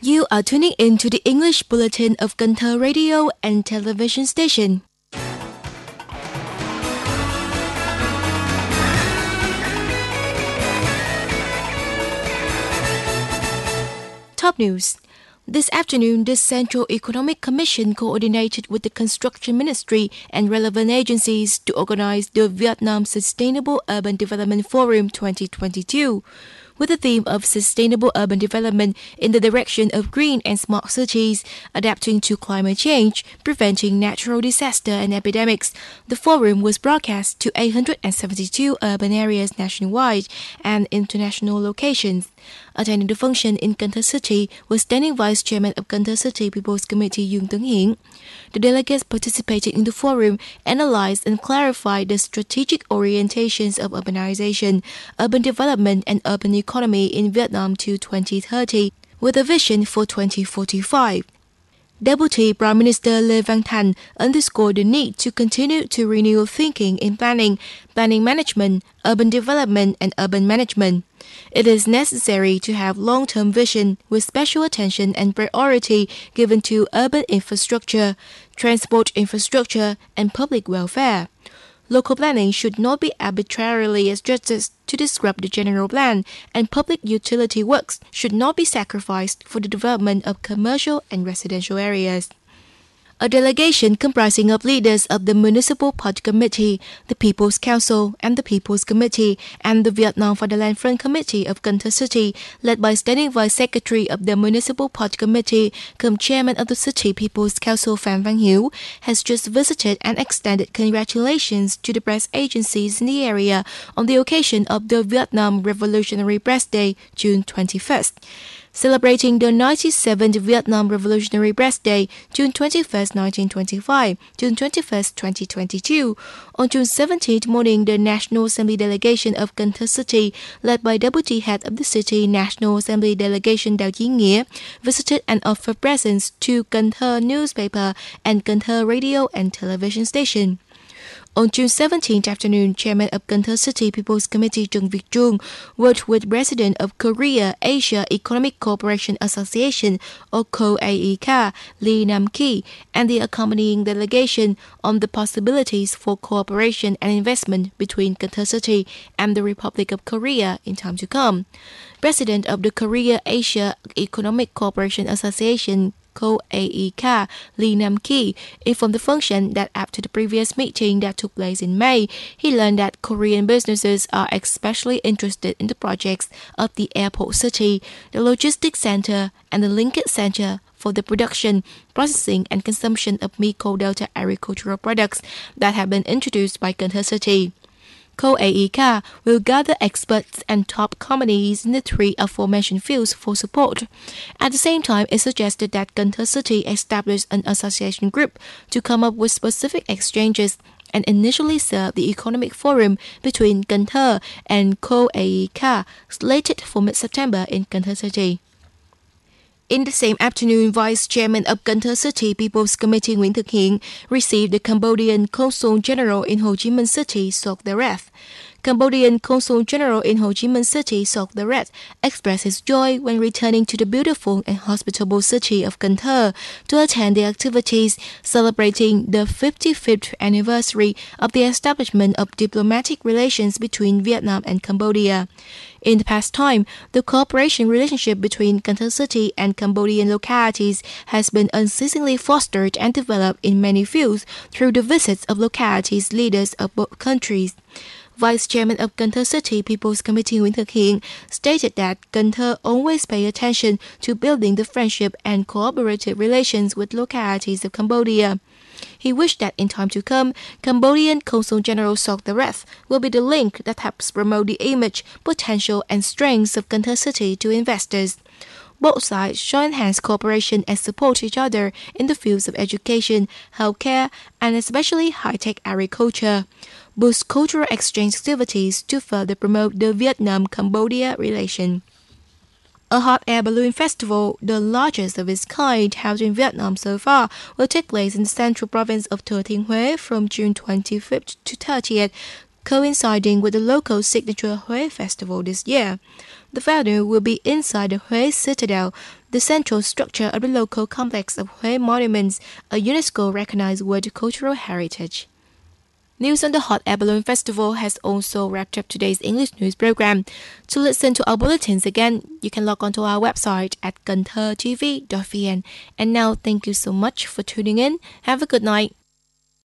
You are tuning in to the English Bulletin of Cần Thơ Radio and Television Station. Top news. This afternoon, the Central Economic Commission coordinated with the Construction Ministry and relevant agencies to organize the Vietnam Sustainable Urban Development Forum 2022. With the theme of sustainable urban development in the direction of green and smart cities, adapting to climate change, preventing natural disaster and epidemics, the forum was broadcast to 872 urban areas nationwide and international locations. Attending the function in Cần Thơ City was Standing Vice Chairman of Cần Thơ City People's Committee Yoon Tuấn Hiển. The delegates participated in the forum analyzed and clarified the strategic orientations of urbanization, urban development and urban economy in Vietnam to 2030, with a vision for 2045. Deputy Prime Minister Lê Văn Thành underscored the need to continue to renew thinking in planning management, urban development and urban management. It is necessary to have long-term vision with special attention and priority given to urban infrastructure, transport infrastructure and public welfare. Local planning should not be arbitrarily adjusted to disrupt the general plan, and public utility works should not be sacrificed for the development of commercial and residential areas. A delegation comprising of leaders of the Municipal Party Committee, the People's Council and the People's Committee, and the Vietnam Fatherland Front Committee of Cần Thơ City, led by Standing Vice Secretary of the Municipal Party Committee, cum Chairman of the City People's Council Phan Văn Hiếu, has just visited and extended congratulations to the press agencies in the area on the occasion of the Vietnam Revolutionary Press Day, June 21st. Celebrating the 97th Vietnam Revolutionary Press Day, June 21st, 1925, June 21st, 2022. On June 17th morning, the National Assembly delegation of Cần Thơ City, led by Deputy Head of the City National Assembly Delegation Đào Chí Nghĩa, visited and offered presents to Cần Thơ newspaper and Cần Thơ radio and television station. On June 17th afternoon, Chairman of Cần Thơ City People's Committee Trần Việt Trung worked with President of Korea-Asia Economic Cooperation Association, or KOAEK, Lee Nam-ki, and the accompanying delegation on the possibilities for cooperation and investment between Cần Thơ City and the Republic of Korea in time to come. President of the Korea-Asia Economic Cooperation Association, KOAEK, Lee Nam-ki, informed the function that after the previous meeting that took place in May, he learned that Korean businesses are especially interested in the projects of the airport city, the logistics center, and the linkage center for the production, processing, and consumption of Mekong Delta agricultural products that have been introduced by Cần Thơ City. KOAEK will gather experts and top companies in the three aforementioned fields for support. At the same time, it suggested that Cần Thơ City establish an association group to come up with specific exchanges and initially serve the economic forum between Cần Thơ and KOAEK, slated for mid-September in Cần Thơ City. In the same afternoon, Vice Chairman of Cần Thơ City People's Committee Nguyễn Thực Hiện received the Cambodian Consul General in Ho Chi Minh City, Sok Daret. Cambodian Consul General in Ho Chi Minh City, Sok Daret, expressed his joy when returning to the beautiful and hospitable city of Cần Thơ to attend the activities celebrating the 55th anniversary of the establishment of diplomatic relations between Vietnam and Cambodia. In the past time, the cooperation relationship between Cần Thơ City and Cambodian localities has been unceasingly fostered and developed in many fields through the visits of localities leaders of both countries. Vice Chairman of Cần Thơ City People's Committee Nguyễn Thực Hiện stated that Cần Thơ always pay attention to building the friendship and cooperative relations with localities of Cambodia. He wished that in time to come, Cambodian Consul General Sok Daret will be the link that helps promote the image, potential and strengths of Cần Thơ City to investors. Both sides should enhance cooperation and support each other in the fields of education, healthcare, and especially high-tech agriculture. Boost cultural exchange activities to further promote the Vietnam-Cambodia relation. A hot air balloon festival, the largest of its kind held in Vietnam so far, will take place in the central province of Thừa Thiên Huế from June 25th to 30th coinciding with the local signature Huế Festival this year. The venue will be inside the Huế Citadel, the central structure of the local complex of Huế Monuments, a UNESCO-recognized World Cultural Heritage. News on the Hot Air Balloon Festival has also wrapped up today's English news program. To listen to our bulletins again, you can log on to our website at canthtv.vn. And now, thank you so much for tuning in. Have a good night.